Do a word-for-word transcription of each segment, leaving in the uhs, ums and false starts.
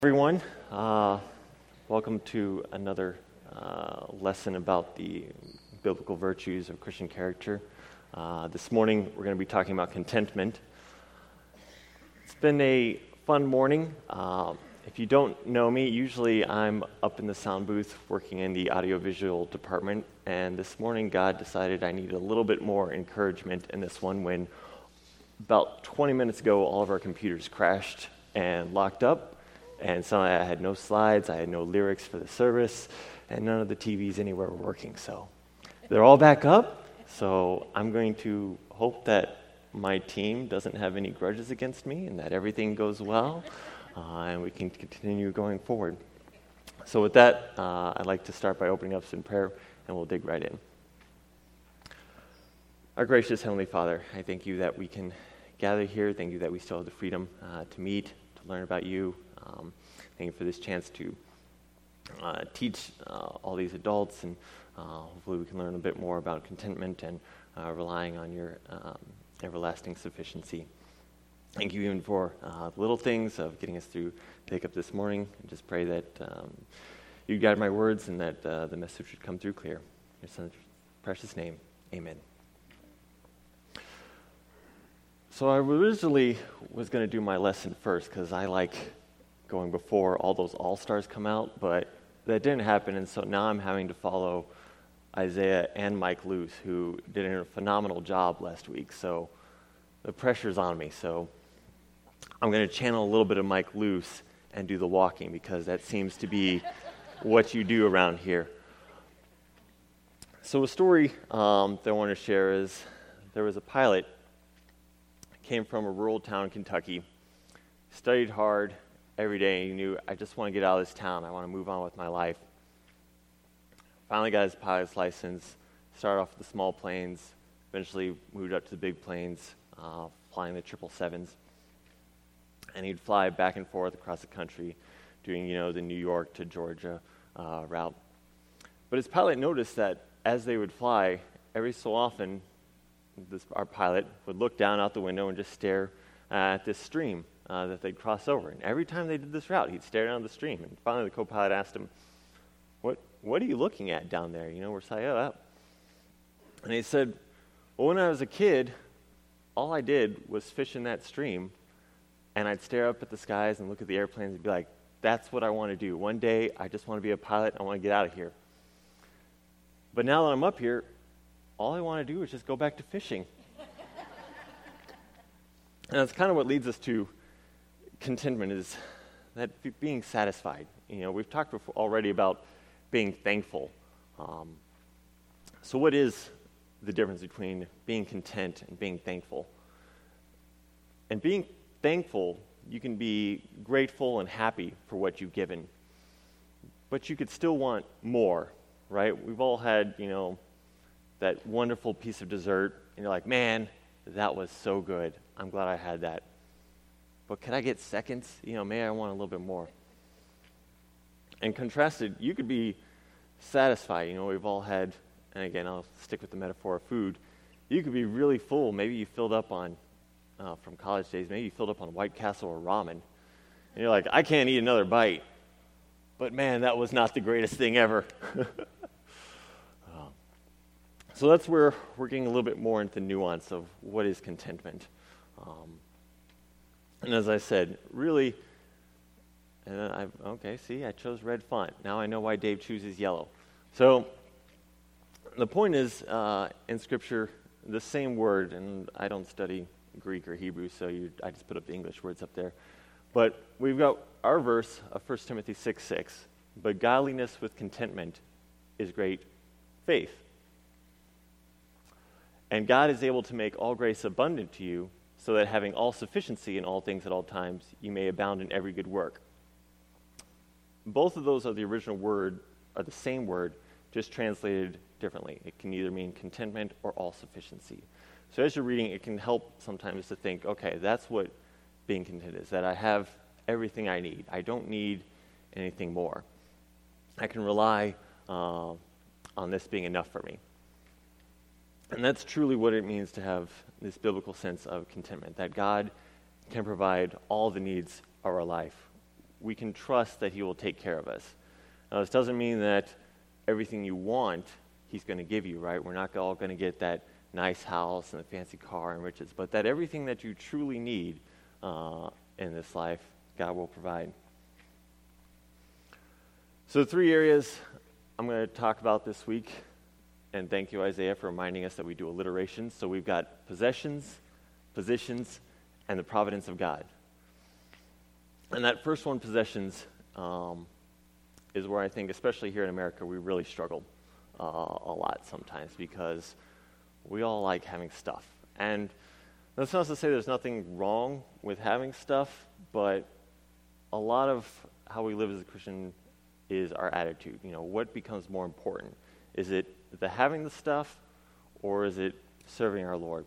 Everyone, uh, welcome to another uh, lesson about the biblical virtues of Christian character. Uh, this morning we're going to be talking about contentment. It's been a fun morning. Uh, if you don't know me, usually I'm up in the sound booth working in the audiovisual department, and this morning God decided I needed a little bit more encouragement in this one when about twenty minutes ago all of our computers crashed and locked up. And so I had no slides, I had no lyrics for the service, and none of the T Vs anywhere were working. So they're all back up. So I'm going to hope that my team doesn't have any grudges against me and that everything goes well, uh, and we can continue going forward. So with that, uh, I'd like to start by opening up in prayer, and we'll dig right in. Our gracious Heavenly Father, I thank you that we can gather here. Thank you that we still have the freedom uh, to meet, to learn about you. Um, thank you for this chance to uh, teach uh, all these adults, and uh, hopefully we can learn a bit more about contentment and uh, relying on your um, everlasting sufficiency. Thank you even for uh, little things of getting us through Take Up this morning. I just pray that um, you guide my words and that uh, the message should come through clear. In your Son's precious name, amen. So I originally was going to do my lesson first because I like going before all those all-stars come out, but that didn't happen, and so now I'm having to follow Isaiah and Mike Luce, who did a phenomenal job last week, so the pressure's on me. So I'm going to channel a little bit of Mike Luce and do the walking, because that seems to be what you do around here. So a story um, that I want to share is there was a pilot, came from a rural town in Kentucky, studied hard every day, and he knew, I just want to get out of this town. I want to move on with my life. Finally got his pilot's license, started off with the small planes, eventually moved up to the big planes, uh, flying the triple sevens. And he'd fly back and forth across the country, doing, you know, the New York to Georgia uh, route. But his pilot noticed that as they would fly, every so often, this, our pilot would look down out the window and just stare at this stream Uh, that they'd cross over. And every time they did this route, he'd stare down the stream. And finally, the co-pilot asked him, what what are you looking at down there? You know, we're saying up. And he said, well, when I was a kid, all I did was fish in that stream, and I'd stare up at the skies and look at the airplanes and be like, that's what I want to do. One day, I just want to be a pilot. I want to get out of here. But now that I'm up here, all I want to do is just go back to fishing. And that's kind of what leads us to contentment, is that being satisfied. You know, we've talked before already about being thankful. Um, so what is the difference between being content and being thankful? And being thankful, you can be grateful and happy for what you've given, but you could still want more, right? We've all had, you know, that wonderful piece of dessert, and you're like, man, that was so good. I'm glad I had that. But could I get seconds? You know, maybe I want a little bit more. And contrasted, you could be satisfied. You know, we've all had, and again, I'll stick with the metaphor of food. You could be really full. Maybe you filled up on, uh, from college days, maybe you filled up on White Castle or ramen. And you're like, I can't eat another bite. But man, that was not the greatest thing ever. uh, so that's where we're getting a little bit more into the nuance of what is contentment. Um, And as I said, really, and I, okay, see, I chose red font. Now I know why Dave chooses yellow. So the point is, uh, in Scripture, the same word, and I don't study Greek or Hebrew, so you, I just put up the English words up there. But we've got our verse of First Timothy six six. But godliness with contentment is great faith. And God is able to make all grace abundant to you, so that having all sufficiency in all things at all times, you may abound in every good work. Both of those are the original word, are the same word, just translated differently. It can either mean contentment or all sufficiency. So as you're reading, it can help sometimes to think, okay, that's what being content is, that I have everything I need. I don't need anything more. I can rely uh, on this being enough for me. And that's truly what it means to have this biblical sense of contentment, that God can provide all the needs of our life. we can trust that he will take care of us. Now, this doesn't mean that everything you want, he's going to give you, right? We're not all going to get that nice house and a fancy car and riches, but that everything that you truly need uh, in this life, God will provide. So three areas I'm going to talk about this week, and thank you, Isaiah, for reminding us that we do alliterations. So we've got possessions, positions, and the providence of God. And that first one, possessions, um, is where I think, especially here in America, we really struggle uh, a lot sometimes because we all like having stuff. And that's not to say there's nothing wrong with having stuff, but a lot of how we live as a Christian is our attitude. You know, what becomes more important? Is it the having the stuff, or is it serving our Lord?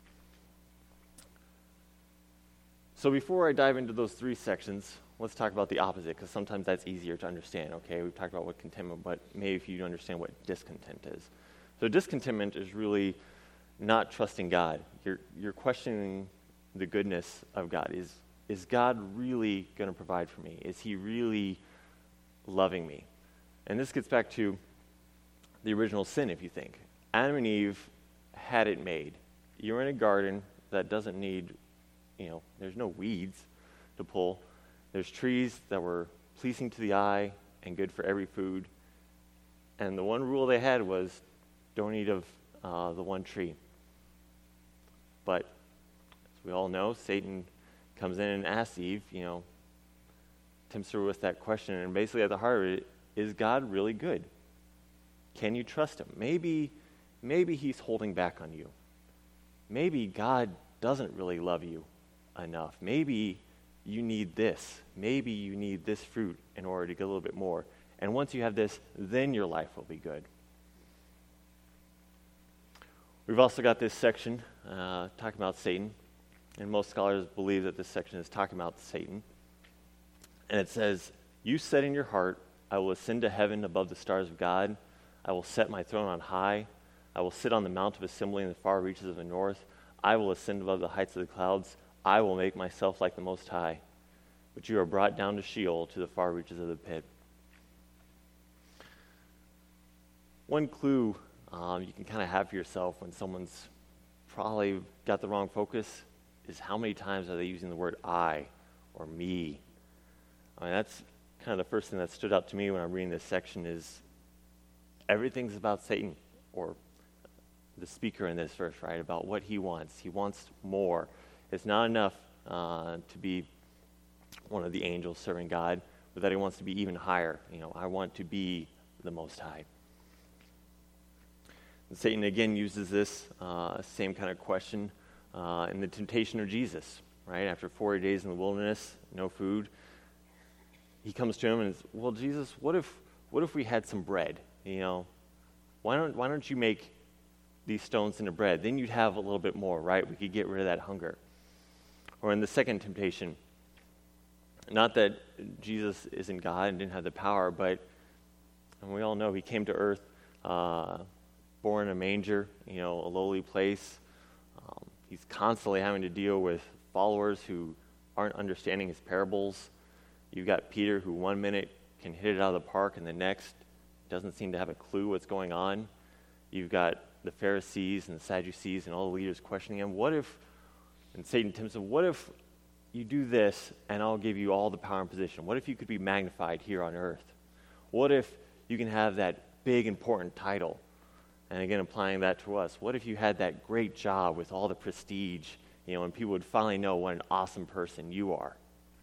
So before I dive into those three sections, let's talk about the opposite, because sometimes that's easier to understand. Okay, we've talked about what contentment, but maybe if you understand what discontent is. So discontentment is really not trusting God. You're you're questioning the goodness of God. Is is God really going to provide for me? Is he really loving me? And this gets back to the original sin, if you think. Adam and Eve had it made. You're in a garden that doesn't need, you know, there's no weeds to pull. There's trees that were pleasing to the eye and good for every food. And the one rule they had was don't eat of uh, the one tree. But as we all know, Satan comes in and asks Eve, you know, tempts her with that question. And basically at the heart of it, is God really good? Can you trust him? Maybe, maybe he's holding back on you. Maybe God doesn't really love you enough. Maybe you need this. Maybe you need this fruit in order to get a little bit more. And once you have this, then your life will be good. We've also got this section uh, talking about Satan. And most scholars believe that this section is talking about Satan. And it says, "You said in your heart, I will ascend to heaven above the stars of God. I will set my throne on high. I will sit on the mount of assembly in the far reaches of the north. I will ascend above the heights of the clouds. I will make myself like the Most High. But you are brought down to Sheol, to the far reaches of the pit." One clue um, you can kind of have for yourself when someone's probably got the wrong focus is how many times are they using the word I or me. I mean, that's kind of the first thing that stood out to me when I'm reading this section is everything's about Satan, or the speaker in this verse, right, about what he wants. He wants more. It's not enough uh, to be one of the angels serving God, but that he wants to be even higher. You know, I want to be the Most High. And Satan again uses this uh, same kind of question uh, in the temptation of Jesus, right? After forty days in the wilderness, no food, he comes to him and says, "Well, Jesus, what if what if we had some bread? You know, why don't why don't you make these stones into bread? Then you'd have a little bit more, right? We could get rid of that hunger." Or in the second temptation, not that Jesus isn't God and didn't have the power, but and we all know he came to earth, uh, born in a manger, you know, a lowly place. Um, he's constantly having to deal with followers who aren't understanding his parables. You've got Peter, who one minute can hit it out of the park, and the next doesn't seem to have a clue what's going on. You've got the Pharisees and the Sadducees and all the leaders questioning him. What if, and Satan tempts him, what if you do this and I'll give you all the power and position? What if you could be magnified here on earth? What if you can have that big, important title? And again, applying that to us. What if you had that great job with all the prestige, you know, and people would finally know what an awesome person you are?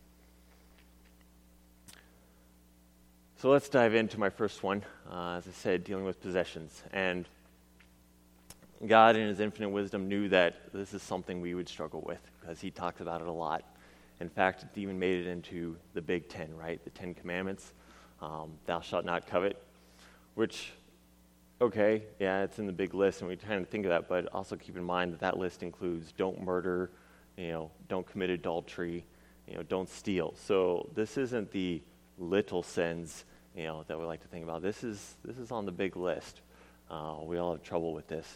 So let's dive into my first one, uh, as I said, dealing with possessions. And God, in his infinite wisdom, knew that this is something we would struggle with because he talks about it a lot. In fact, it even made it into the Big Ten, right? The Ten Commandments. Um, Thou shalt not covet, which, okay, yeah, it's in the big list, and we kind of think of that, but also keep in mind that that list includes don't murder, you know, don't commit adultery, you know, don't steal. So this isn't the little sins, you know, that we like to think about. This is this is on the big list. Uh, we all have trouble with this.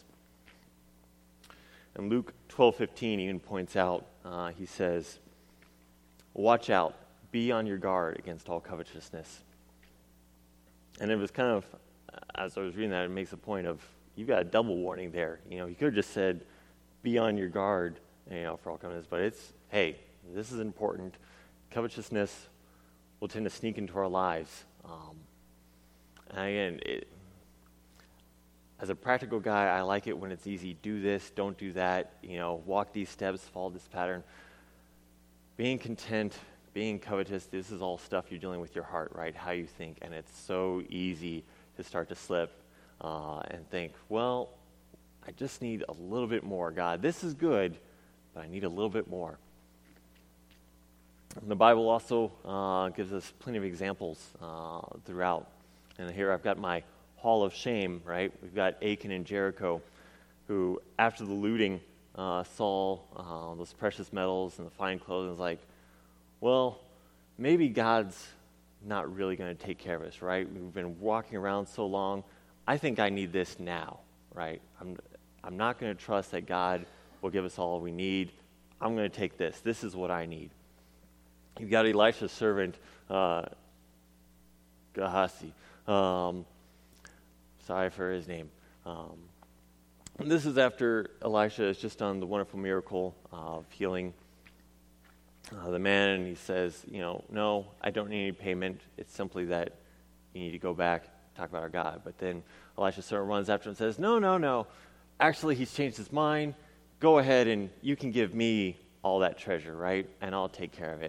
And Luke twelve fifteen even points out, uh, he says, "Watch out, be on your guard against all covetousness. And it was kind of, as I was reading that, it makes a point of, you've got a double warning there. You know, he could have just said, be on your guard, you know, for all covetousness, but it's, hey, this is important. Covetousness will tend to sneak into our lives. Um, and again, it, as a practical guy, I like it when it's easy. Do this, don't do that. You know, walk these steps, follow this pattern. Being content, being covetous, this is all stuff you're dealing with your heart, right? How you think. And it's so easy to start to slip uh, and think, well, I just need a little bit more. God, this is good, but I need a little bit more. And the Bible also uh, gives us plenty of examples uh, throughout. And here I've got my hall of shame, right? We've got Achan and Jericho, who after the looting uh, saw uh, those precious metals and the fine clothes and was like, well, maybe God's not really going to take care of us, right? We've been walking around so long. I think I need this now, right? I'm, I'm not going to trust that God will give us all we need. I'm going to take this. This is what I need. You've got Elisha's servant, uh, Gehazi. Um, sorry for his name. Um, and this is after Elisha has just done the wonderful miracle of healing uh, the man, and he says, you know, no, I don't need any payment. It's simply that you need to go back, talk about our God. But then Elisha's servant runs after him and says, no, no, no. Actually, he's changed his mind. Go ahead and you can give me all that treasure, right? And I'll take care of it.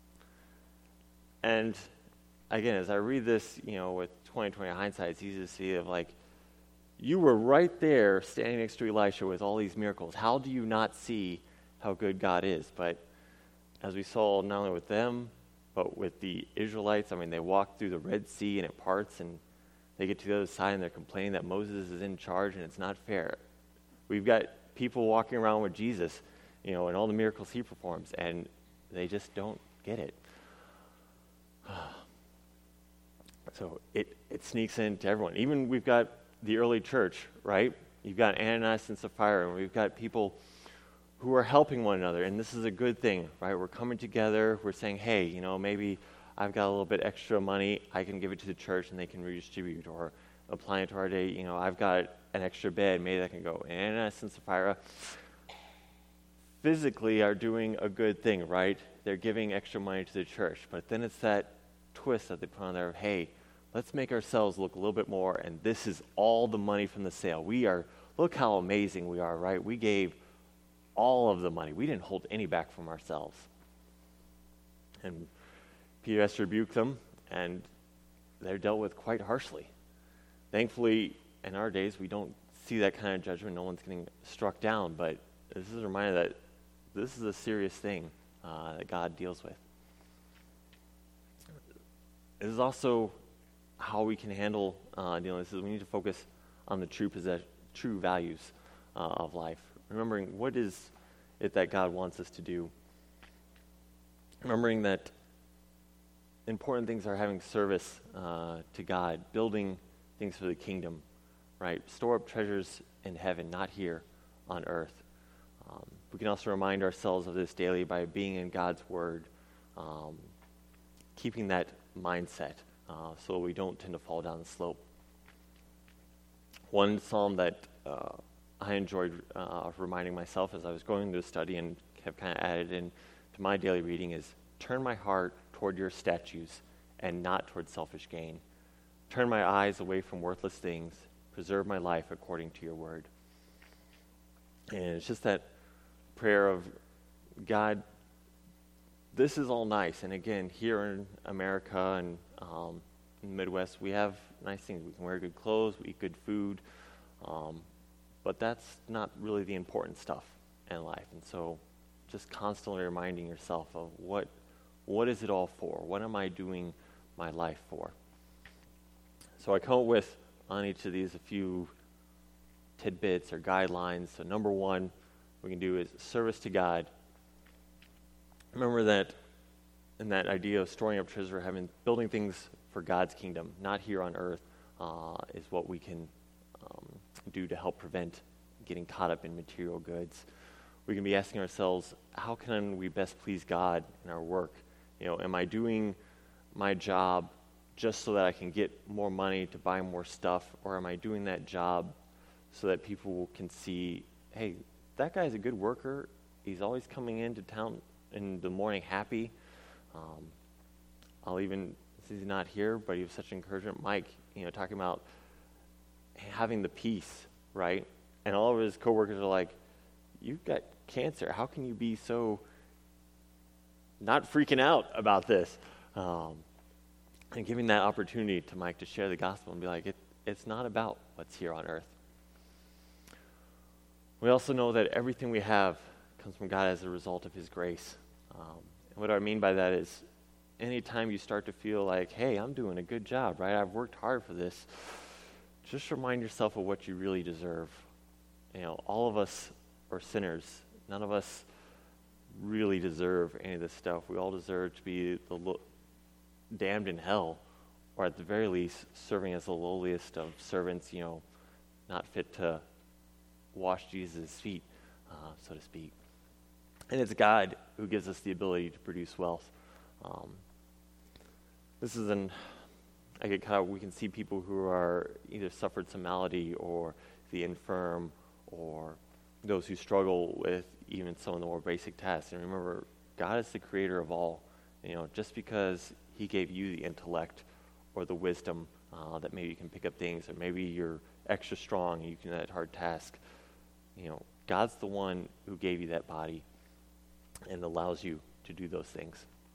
And again, as I read this, you know, with twenty twenty hindsight, it's easy to see of like, you were right there standing next to Elisha with all these miracles. How do you not see how good God is? But as we saw not only with them, but with the Israelites, I mean, they walked through the Red Sea and it parts, and they get to the other side and they're complaining that Moses is in charge and it's not fair. We've got people walking around with Jesus, you know, and all the miracles he performs, and they just don't get it. So it, it sneaks into everyone. Even we've got the early church, right? You've got Ananias and Sapphira, and we've got people who are helping one another, and this is a good thing, right? We're coming together, we're saying, hey, you know, maybe I've got a little bit extra money, I can give it to the church and they can redistribute, or apply it to our day, you know, I've got an extra bed, maybe that can go. And Ananias and Sapphira physically are doing a good thing, right? They're giving extra money to the church, but then it's that twist that they put on there of, hey, let's make ourselves look a little bit more, and this is all the money from the sale. We are, look how amazing we are, right? We gave all of the money. We didn't hold any back from ourselves. And Peter has to rebuke them, and they're dealt with quite harshly. Thankfully, in our days, we don't see that kind of judgment. No one's getting struck down, but this is a reminder that this is a serious thing uh, that God deals with. It is also how we can handle uh, dealing with this. We need to focus on the true possess- true values uh, of life. Remembering what is it that God wants us to do. Remembering that important things are having service uh, to God, building things for the kingdom, right? Store up treasures in heaven, not here on earth. Um, we can also remind ourselves of this daily by being in God's word, um, keeping that mindset uh, so we don't tend to fall down the slope. One psalm that uh, I enjoyed uh, reminding myself as I was going to study and have kind of added in to my daily reading is, turn my heart toward your statutes and not toward selfish gain. Turn my eyes away from worthless things. Preserve my life according to your word. And it's just that prayer of, God, this is all nice. And again, here in America and um, in the Midwest, we have nice things. We can wear good clothes, we eat good food. Um, but that's not really the important stuff in life. And so just constantly reminding yourself of what what is it all for? What am I doing my life for? So I come up with on each of these a few tidbits or guidelines. So number one we can do is service to God. Remember that in that idea of storing up treasure, having building things for God's kingdom, not here on earth, uh, is what we can um, do to help prevent getting caught up in material goods. We can be asking ourselves, how can we best please God in our work You know, am I doing my job just so that I can get more money to buy more stuff, or am I doing that job so that people can see, hey, that guy's a good worker. He's always coming into town in the morning happy. Um, I'll even, since he's not here, but he was such an encouragement. Mike, you know, talking about having the peace, right? And all of his coworkers are like, you've got cancer. How can you be so not freaking out about this? Um, and giving that opportunity to Mike to share the gospel and be like, it, it's not about what's here on earth. We also know that everything we have comes from God as a result of his grace. Um, and what I mean by that is anytime you start to feel like, hey, I'm doing a good job, right? I've worked hard for this. Just remind yourself of what you really deserve. You know, all of us are sinners. None of us really deserve any of this stuff. We all deserve to be the lo- damned in hell, or at the very least, serving as the lowliest of servants, you know, not fit to wash Jesus' feet, uh, so to speak. And it's God who gives us the ability to produce wealth. Um, this is an, I get caught up, we can see people who are either suffered some malady or the infirm or those who struggle with even some of the more basic tasks. And remember, God is the creator of all. You know, just because he gave you the intellect or the wisdom uh, that maybe you can pick up things, or maybe you're extra strong and you can do that hard task, you know, God's the one who gave you that body and allows you to do those things.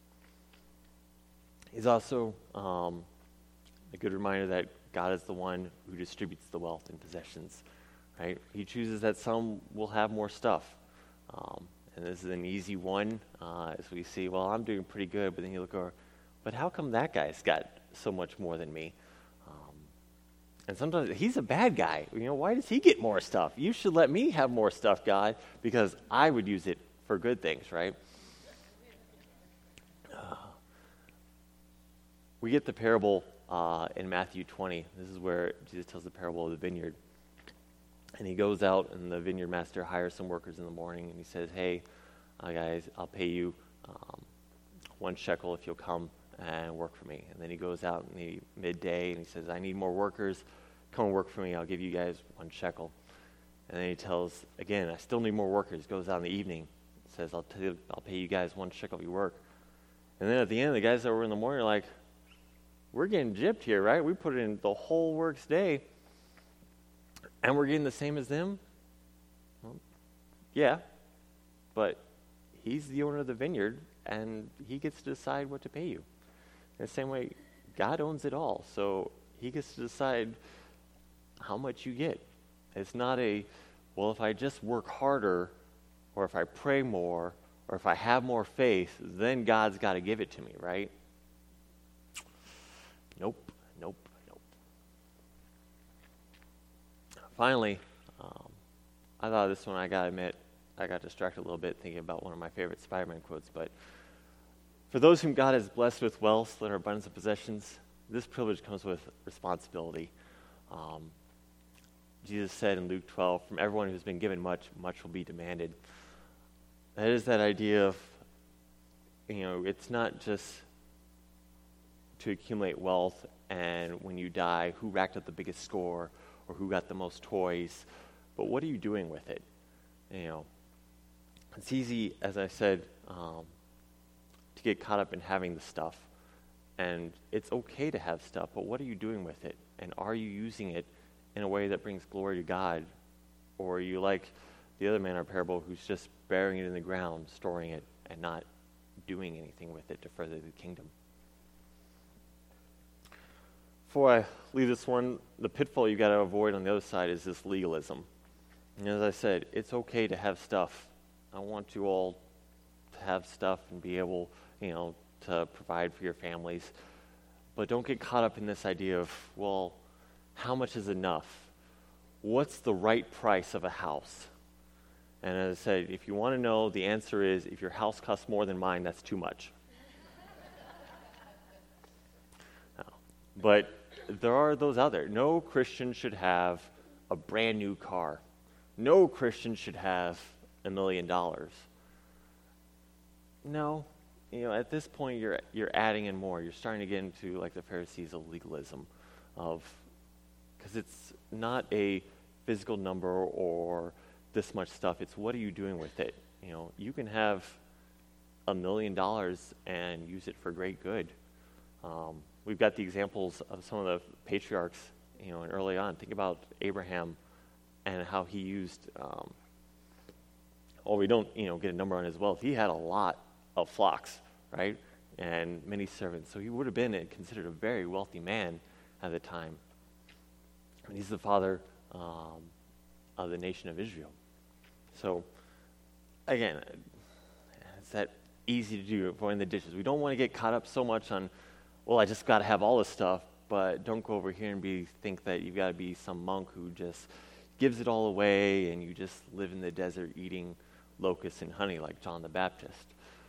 He's also um, a good reminder that God is the one who distributes the wealth and possessions, right? He chooses that some will have more stuff. Um, and this is an easy one, uh, as we see, well, I'm doing pretty good, but then you look over, but how come that guy's got so much more than me? Um, and sometimes he's a bad guy. You know, why does he get more stuff? You should let me have more stuff, God, because I would use it for good things, right? Uh, we get the parable uh, in Matthew twenty. This is where Jesus tells the parable of the vineyard. And he goes out, and the vineyard master hires some workers in the morning, and he says, hey, uh, guys, I'll pay you um, one shekel if you'll come and work for me. And then he goes out in the midday, and he says, I need more workers. Come and work for me. I'll give you guys one shekel. And then he tells, again, I still need more workers. Goes out in the evening, says, I'll, tell you, I'll pay you guys one shekel if you work. And then at the end, the guys that were in the morning are like, we're getting gypped here, right? We put in the whole works day, and we're getting the same as them? Well, yeah, but he's the owner of the vineyard, and he gets to decide what to pay you. In the same way, God owns it all, so he gets to decide how much you get. It's not a, well, if I just work harder, or if I pray more, or if I have more faith, then God's got to give it to me, right? Nope, nope, nope. Finally, um, I thought this one, I got to admit, I got distracted a little bit thinking about one of my favorite Spider-Man quotes, but for those whom God has blessed with wealth and abundance of possessions, this privilege comes with responsibility. Um, Jesus said in Luke twelve, from everyone who's been given much, much will be demanded. That is that idea of, you know, it's not just to accumulate wealth and when you die, who racked up the biggest score or who got the most toys, but what are you doing with it? You know, it's easy, as I said, um, to get caught up in having the stuff. And it's okay to have stuff, but what are you doing with it? And are you using it in a way that brings glory to God? Or are you like the other man in our parable who's just burying it in the ground, storing it, and not doing anything with it to further the kingdom? Before I leave this one, the pitfall you got to avoid on the other side is this legalism. And as I said, it's okay to have stuff. I want you all to have stuff and be able, you know, to provide for your families. But don't get caught up in this idea of, well, how much is enough? What's the right price of a house? And as I said, if you want to know, the answer is, if your house costs more than mine, that's too much. No. But there are those out there. No Christian should have a brand new car. No Christian should have a million dollars. No. you know, at this point, you're you're adding in more. You're starting to get into like the Pharisees of legalism, of because it's not a physical number or this much stuff. It's what are you doing with it? You know, you can have a million dollars and use it for great good. Um, we've got the examples of some of the patriarchs, you know, and early on. Think about Abraham and how he used. Um, well, we don't, you know, get a number on his wealth. He had a lot of flocks, right, and many servants. So he would have been a, considered a very wealthy man at the time. And he's the father um, of the nation of Israel. So, again, it's that easy to do, avoiding the dishes. We don't want to get caught up so much on, well, I just got to have all this stuff, but don't go over here and be think that you've got to be some monk who just gives it all away and you just live in the desert eating locusts and honey like John the Baptist.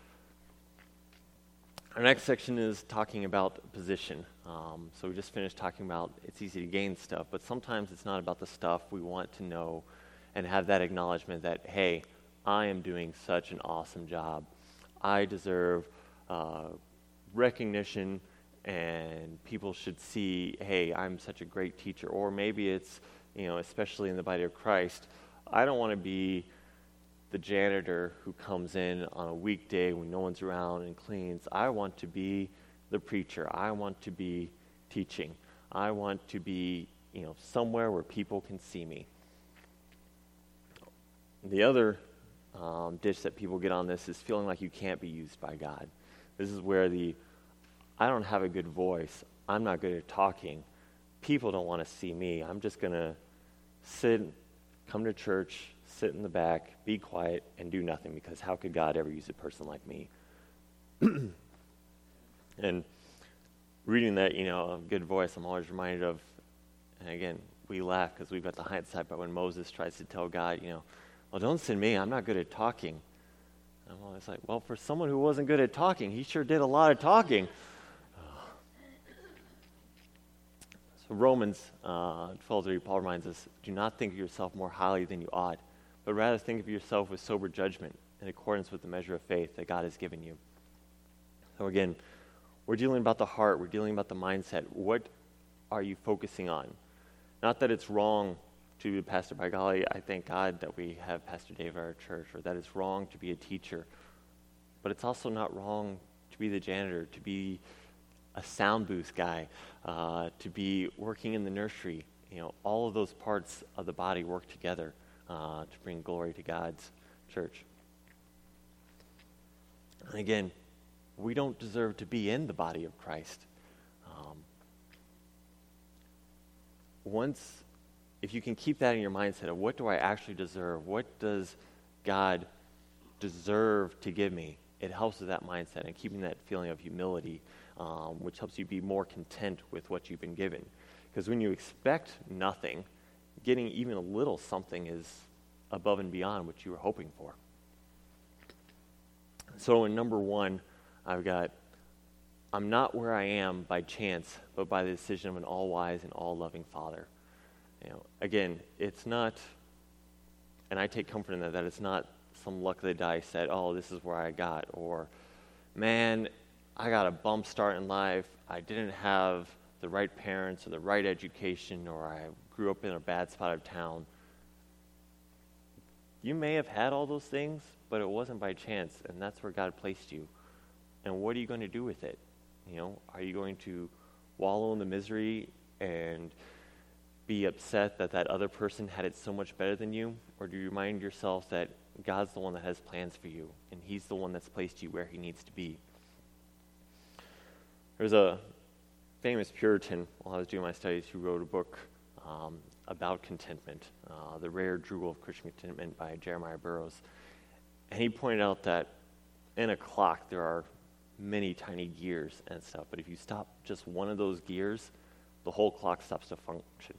Our next section is talking about position. Um, so we just finished talking about it's easy to gain stuff, but sometimes it's not about the stuff. We want to know and have that acknowledgement that, hey, I am doing such an awesome job. I deserve uh, recognition, and people should see, hey, I'm such a great teacher. Or maybe it's, you know, especially in the body of Christ, I don't want to be the janitor who comes in on a weekday when no one's around and cleans. I want to be the preacher. I want to be teaching. I want to be, you know, somewhere where people can see me. The other um, ditch that people get on this is feeling like you can't be used by God. This is where the, I don't have a good voice. I'm not good at talking. People don't want to see me. I'm just going to sit, come to church, sit in the back, be quiet, and do nothing, because how could God ever use a person like me? And reading that, you know, a good voice, I'm always reminded of, and again, we laugh because we've got the hindsight, but when Moses tries to tell God, you know, well, don't send me, I'm not good at talking. I'm always like, well, for someone who wasn't good at talking, he sure did a lot of talking. So Romans uh, twelve three, Paul reminds us, do not think of yourself more highly than you ought, but rather think of yourself with sober judgment in accordance with the measure of faith that God has given you. So again, we're dealing about the heart, we're dealing about the mindset. What are you focusing on? Not that it's wrong to be a pastor. By golly, I thank God that we have Pastor Dave at our church, or that it's wrong to be a teacher. But it's also not wrong to be the janitor, to be a sound booth guy, uh, to be working in the nursery. You know, all of those parts of the body work together uh, to bring glory to God's church. And again, we don't deserve to be in the body of Christ. Um, once, if you can keep that in your mindset of what do I actually deserve, what does God deserve to give me, it helps with that mindset and keeping that feeling of humility, um, which helps you be more content with what you've been given. Because when you expect nothing, getting even a little something is above and beyond what you were hoping for. So in number one, I've got, I'm not where I am by chance, but by the decision of an all-wise and all-loving Father. You know, again, it's not, and I take comfort in that, that it's not some luck of the dice that, oh, this is where I got, or, man, I got a bump start in life, I didn't have the right parents or the right education, or I grew up in a bad spot of town. You may have had all those things, but it wasn't by chance, and that's where God placed you. And what are you going to do with it? You know, are you going to wallow in the misery and be upset that that other person had it so much better than you? Or do you remind yourself that God's the one that has plans for you, and he's the one that's placed you where he needs to be? There's a famous Puritan, while I was doing my studies, who wrote a book um, about contentment, uh, The Rare Jewel of Christian Contentment by Jeremiah Burroughs. And he pointed out that in a clock there are many tiny gears and stuff, but if you stop just one of those gears, the whole clock stops to function.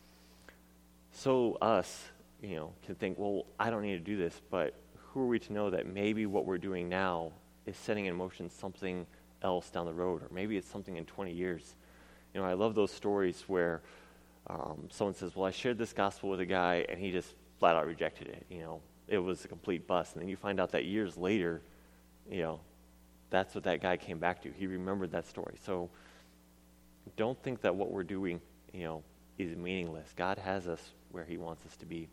So us, you know, can think, well, I don't need to do this, but who are we to know that maybe what we're doing now is setting in motion something else down the road, or maybe it's something in twenty years. You know, I love those stories where um, someone says, well, I shared this gospel with a guy and he just flat out rejected it. You know, it was a complete bust. And then you find out that years later, you know, that's what that guy came back to. He remembered that story. So don't think that what we're doing, you know, is meaningless. God has us where he wants us to be.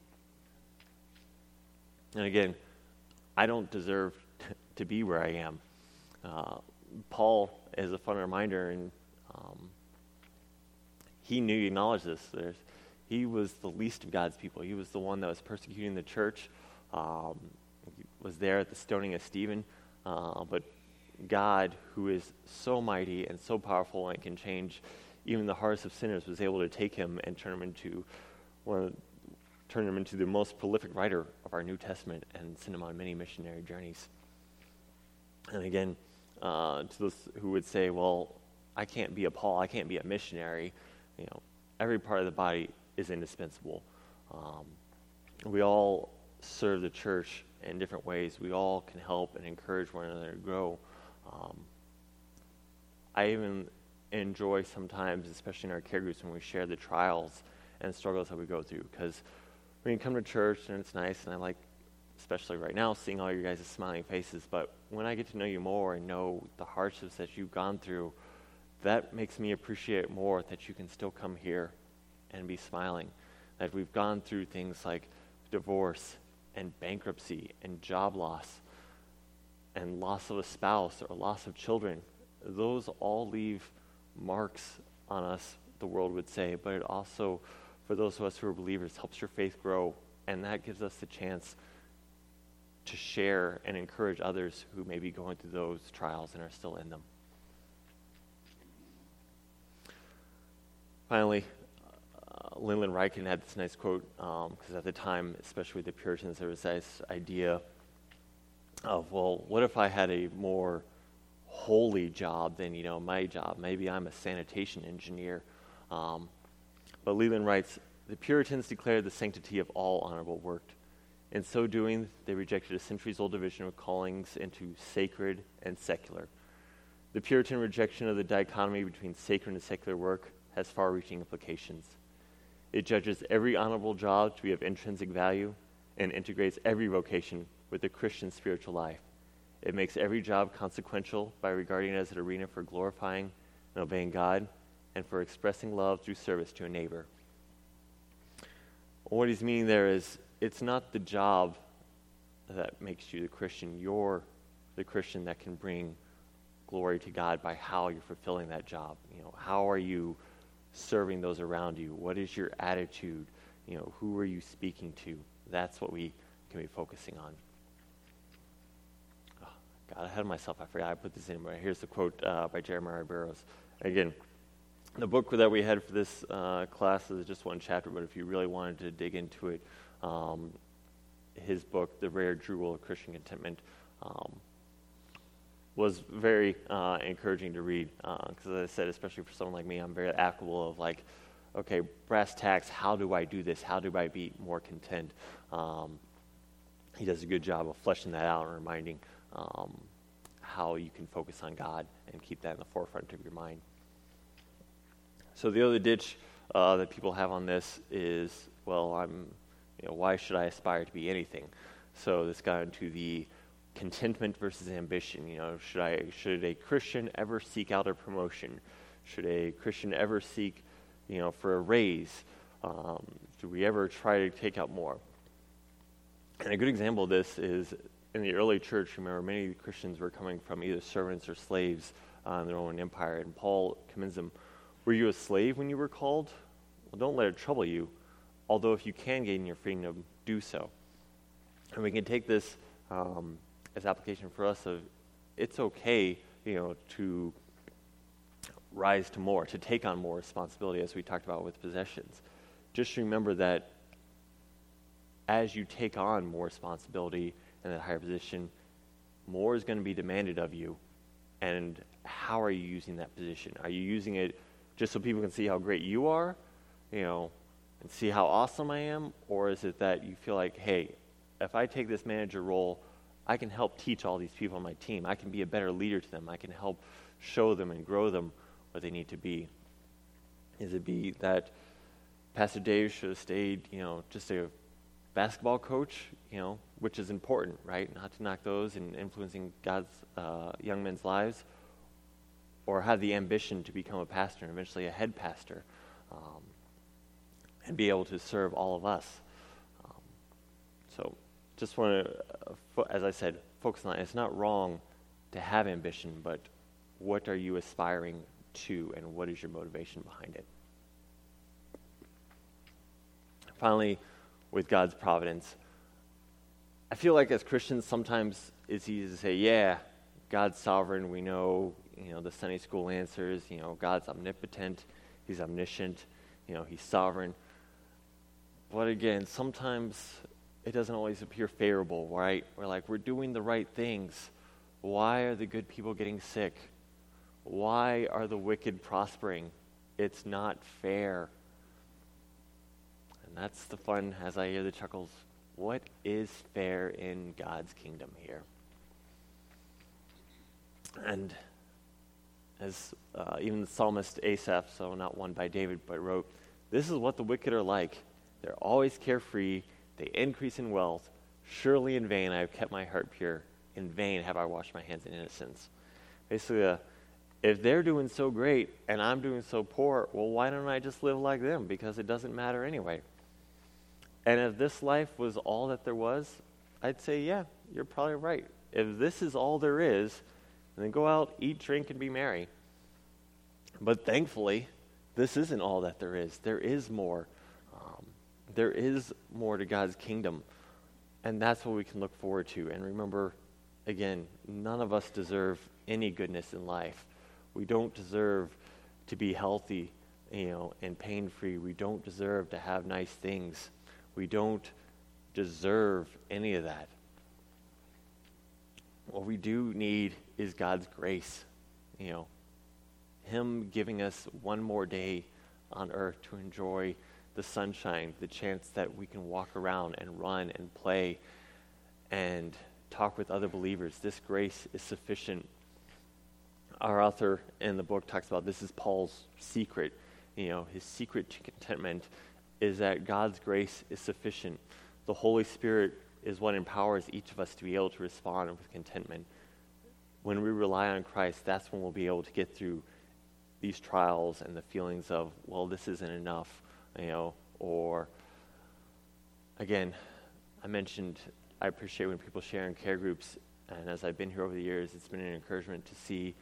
And again, I don't deserve t- to be where I am. Uh, Paul is a fun reminder, and um, he knew, he acknowledged this. There's, he was the least of God's people. He was the one that was persecuting the church. Um, he was there at the stoning of Stephen. Uh, but God, who is so mighty and so powerful and can change even the hardest of sinners, was able to take him and turn him into one of, turn him into the most prolific writer of our New Testament and send him on many missionary journeys. And again, uh, to those who would say, well, I can't be a Paul, I can't be a missionary, you know, every part of the body is indispensable. Um, we all serve the church in different ways. We all can help and encourage one another to grow. Um, I even enjoy sometimes, especially in our care groups, when we share the trials and struggles that we go through, because we can come to church and it's nice, and I like, especially right now, seeing all your guys' smiling faces, but when I get to know you more and know the hardships that you've gone through, that makes me appreciate more that you can still come here and be smiling, that we've gone through things like divorce and bankruptcy and job loss and loss of a spouse or loss of children. Those all leave marks on us, the world would say, but it also, for those of us who are believers, helps your faith grow, and that gives us the chance to share and encourage others who may be going through those trials and are still in them. Finally, uh, Leland Ryken had this nice quote, because um, at the time, especially with the Puritans, there was this idea of, well, what if I had a more holy job than, you know, my job? Maybe I'm a sanitation engineer. Um, but Leland writes, the Puritans declared the sanctity of all honorable work. In so doing, they rejected a centuries-old division of callings into sacred and secular. The Puritan rejection of the dichotomy between sacred and secular work has far-reaching implications. It judges every honorable job to be of intrinsic value and integrates every vocation with the Christian spiritual life. It makes every job consequential by regarding it as an arena for glorifying and obeying God and for expressing love through service to a neighbor. What he's meaning there is, it's not the job that makes you the Christian. You're the Christian that can bring glory to God by how you're fulfilling that job. You know, how are you serving those around you? What is your attitude? You know, who are you speaking to? That's what we can be focusing on. Oh, got ahead of myself. I forgot I put this in, but here's the quote uh, by Jeremiah Burroughs. Again, the book that we had for this uh, class is just one chapter, but if you really wanted to dig into it, um, his book, The Rare Jewel of Christian Contentment, um, was very uh, encouraging to read, because uh, as I said, especially for someone like me, I'm very applicable of like, okay, brass tacks, how do I do this? How do I be more content? Um, he does a good job of fleshing that out and reminding um, how you can focus on God and keep that in the forefront of your mind. So the other ditch uh, that people have on this is, well, I'm, you know, why should I aspire to be anything? So this got into the contentment versus ambition. You know, should I should a Christian ever seek out a promotion? Should a Christian ever seek, you know, for a raise? Um, do we ever try to take out more? And a good example of this is in the early church. Remember, many Christians were coming from either servants or slaves uh, in their own empire, and Paul commends them. Were you a slave when you were called? Well, don't let it trouble you. Although if you can gain your freedom, do so. And we can take this um, as application for us of it's okay, you know, to rise to more, to take on more responsibility, as we talked about with possessions. Just remember that as you take on more responsibility in that higher position, more is going to be demanded of you. And how are you using that position? Are you using it just so people can see how great you are, you know, and see how awesome I am? Or is it that you feel like, hey, if I take this manager role, I can help teach all these people on my team. I can be a better leader to them. I can help show them and grow them what they need to be. Is it be that Pastor Dave should have stayed, you know, just a basketball coach, you know, which is important, right? Not to knock those and influencing God's uh, young men's lives, or have the ambition to become a pastor and eventually a head pastor, um, and be able to serve all of us. Um, so just want to, uh, fo- as I said, focus on it. It's not wrong to have ambition, but what are you aspiring to, and what is your motivation behind it? Finally, with God's providence, I feel like as Christians, sometimes it's easy to say, yeah, God's sovereign. We know, you know, the Sunday school answers, you know, God's omnipotent, he's omniscient, you know, he's sovereign. But again, sometimes it doesn't always appear favorable, right? We're like, we're doing the right things. Why are the good people getting sick? Why are the wicked prospering? It's not fair. And that's the fun, as I hear the chuckles. What is fair in God's kingdom here? And as uh, even the psalmist Asaph, so not one by David, but wrote, "This is what the wicked are like. They're always carefree. They increase in wealth. Surely in vain I have kept my heart pure. In vain have I washed my hands in innocence." Basically, uh, if they're doing so great and I'm doing so poor, well, why don't I just live like them? Because it doesn't matter anyway. And if this life was all that there was, I'd say, yeah, you're probably right. If this is all there is, then go out, eat, drink, and be merry. But thankfully, this isn't all that there is. There is more. Um, there is more to God's kingdom. And that's what we can look forward to. And remember, again, none of us deserve any goodness in life. We don't deserve to be healthy, you know, and pain-free. We don't deserve to have nice things. We don't deserve any of that. What we do need is God's grace, you know, him giving us one more day on earth to enjoy the sunshine, the chance that we can walk around and run and play and talk with other believers. This grace is sufficient. Our author in the book talks about this is Paul's secret. You know, his secret to contentment is that God's grace is sufficient. The Holy Spirit is what empowers each of us to be able to respond with contentment. When we rely on Christ, that's when we'll be able to get through these trials and the feelings of, well, this isn't enough, you know, or, again, I mentioned I appreciate when people share in care groups, and as I've been here over the years, it's been an encouragement to see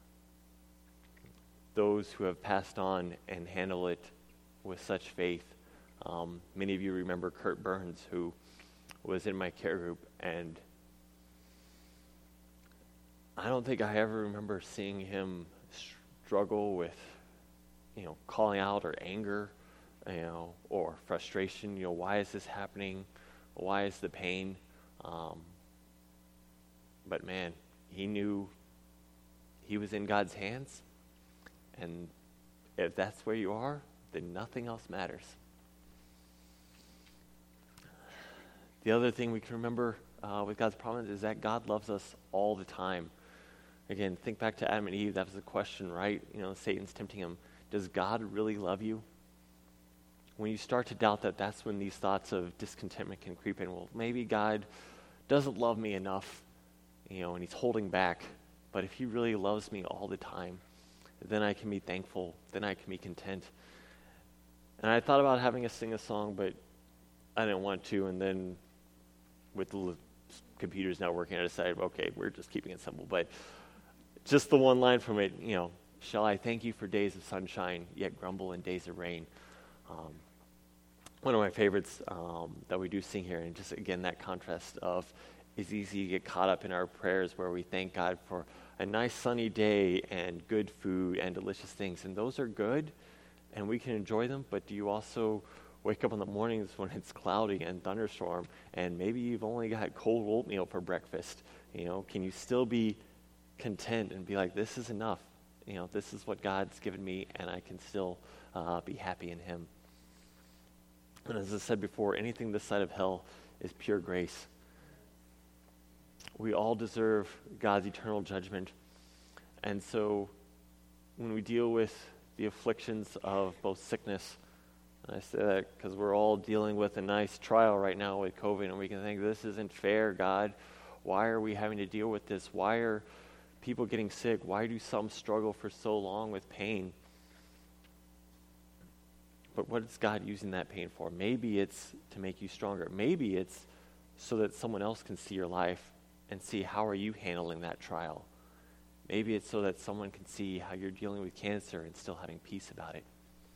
those who have passed on and handle it with such faith. Um, many of you remember Kurt Burns, who was in my care group, and I don't think I ever remember seeing him struggle with, you know, calling out or anger, you know, or frustration. You know, why is this happening? Why is the pain? Um, but man, he knew he was in God's hands, and if that's where you are, then nothing else matters. The other thing we can remember uh, with God's promise is that God loves us all the time. Again, think back to Adam and Eve. That was the question, right? You know, Satan's tempting him. Does God really love you? When you start to doubt that, that's when these thoughts of discontentment can creep in. Well, maybe God doesn't love me enough, you know, and he's holding back. But if he really loves me all the time, then I can be thankful. Then I can be content. And I thought about having us sing a song, but I didn't want to. And then with the computers not working, I decided, okay, we're just keeping it simple. But just the one line from it, you know, shall I thank you for days of sunshine, yet grumble in days of rain. Um, one of my favorites um, that we do sing here, and just again that contrast of it's easy to get caught up in our prayers where we thank God for a nice sunny day and good food and delicious things, and those are good, and we can enjoy them, but do you also wake up in the mornings when it's cloudy and thunderstorm, and maybe you've only got cold oatmeal for breakfast? You know, can you still be content and be like, this is enough? You know, this is what God's given me, and I can still uh, be happy in him. And as I said before, anything this side of hell is pure grace. We all deserve God's eternal judgment. And so when we deal with the afflictions of both sickness, And I say that because we're all dealing with a nice trial right now with COVID, and we can think, this isn't fair, God. Why are we having to deal with this? Why are people getting sick? Why do some struggle for so long with pain? But what is God using that pain for? Maybe it's to make you stronger. Maybe it's so that someone else can see your life and see how are you handling that trial. Maybe it's so that someone can see how you're dealing with cancer and still having peace about it.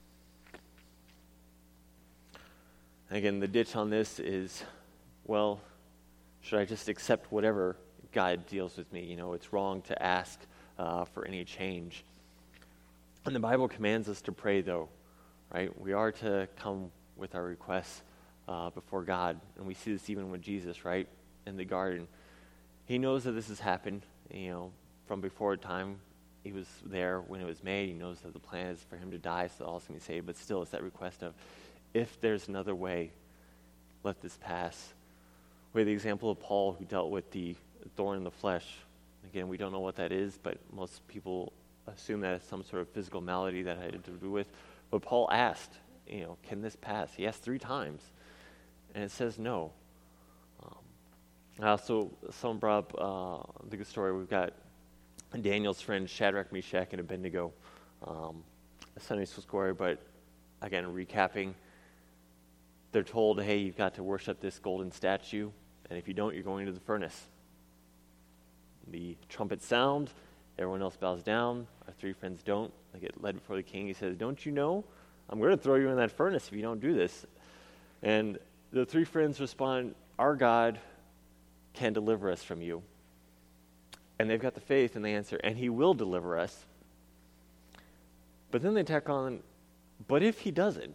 And again, the ditch on this is, well, should I just accept whatever God deals with me? You know, it's wrong to ask uh, for any change. And the Bible commands us to pray, though, right? We are to come with our requests uh, before God. And we see this even with Jesus, right? In the garden. He knows that this has happened, you know, from before time. He was there when it was made. He knows that the plan is for him to die so all can be saved. But still, it's that request of, if there's another way, let this pass. We have the example of Paul, who dealt with the thorn in the flesh. Again, we don't know what that is, but most people assume that it's some sort of physical malady that had to do with. But Paul asked, you know, can this pass? He asked three times, and it says no. Um, also, someone brought up uh, the good story. We've got Daniel's friends, Shadrach, Meshach, and Abednego. Um, a Sunday school story, but again, recapping. They're told, hey, you've got to worship this golden statue, and if you don't, you're going to the furnace. The trumpets sound, everyone else bows down. Our three friends don't. They get led before the king. He says, don't you know? I'm going to throw you in that furnace if you don't do this. And the three friends respond, our God can deliver us from you. And they've got the faith, and they answer, and he will deliver us. But then they tack on, but if he doesn't,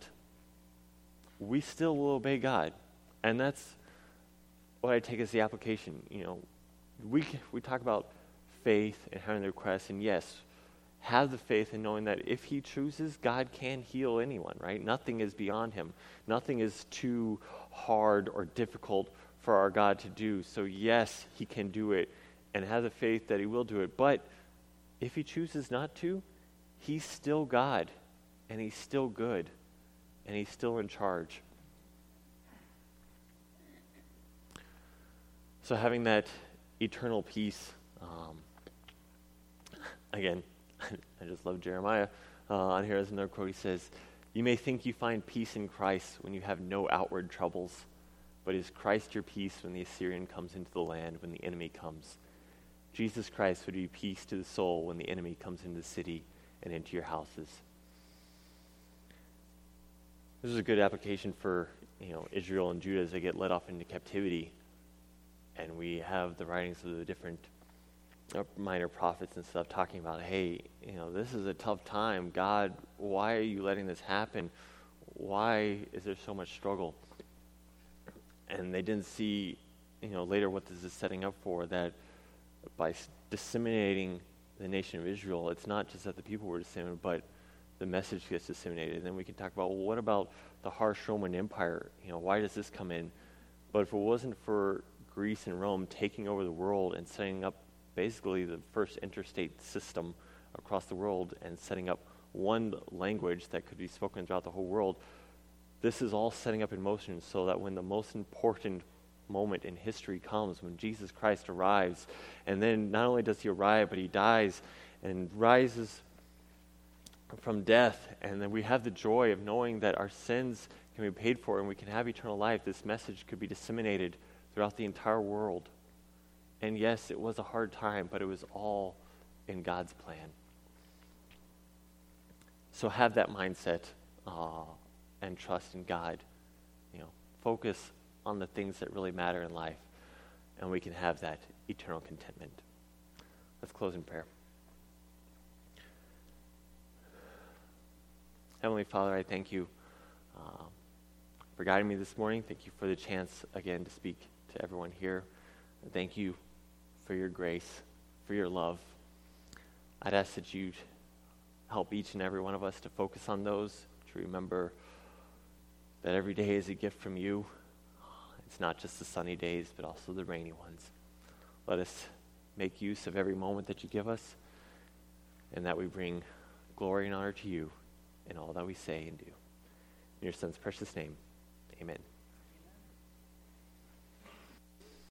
we still will obey God. And that's what I take as the application. You know, we we talk about faith and having the request, and yes, have the faith in knowing that if he chooses, God can heal anyone, right? Nothing is beyond him. Nothing is too hard or difficult for our God to do. So yes, he can do it, and have the faith that he will do it. But if he chooses not to, he's still God, and he's still good, and he's still in charge. So having that eternal peace, um, again, I just love Jeremiah. Uh, on here as another quote, he says, you may think you find peace in Christ when you have no outward troubles, but is Christ your peace when the Assyrian comes into the land, when the enemy comes? Jesus Christ would be peace to the soul when the enemy comes into the city and into your houses. This is a good application for, you know, Israel and Judah as they get led off into captivity. And we have the writings of the different uh, minor prophets and stuff talking about, hey, you know, this is a tough time. God, why are you letting this happen? Why is there so much struggle? And they didn't see, you know, later what this is setting up for, that by disseminating the nation of Israel, it's not just that the people were disseminated, but the message gets disseminated. And then we can talk about, well, what about the harsh Roman Empire? You know, why does this come in? But if it wasn't for Greece and Rome taking over the world and setting up basically the first interstate system across the world and setting up one language that could be spoken throughout the whole world, this is all setting up in motion so that when the most important moment in history comes, when Jesus Christ arrives, and then not only does he arrive, but he dies and rises from death, and then we have the joy of knowing that our sins can be paid for and we can have eternal life. This message could be disseminated throughout the entire world. And yes, it was a hard time, but it was all in God's plan. So have that mindset uh, and trust in God. You know, focus on the things that really matter in life, and we can have that eternal contentment. Let's close in prayer. Heavenly Father, I thank you uh, for guiding me this morning. Thank you for the chance again to speak to everyone here. Thank you for your grace, for your love. I'd ask that you help each and every one of us to focus on those, to remember that every day is a gift from you. It's not just the sunny days, but also the rainy ones. Let us make use of every moment that you give us, and that we bring glory and honor to you in all that we say and do. In your son's precious name, amen.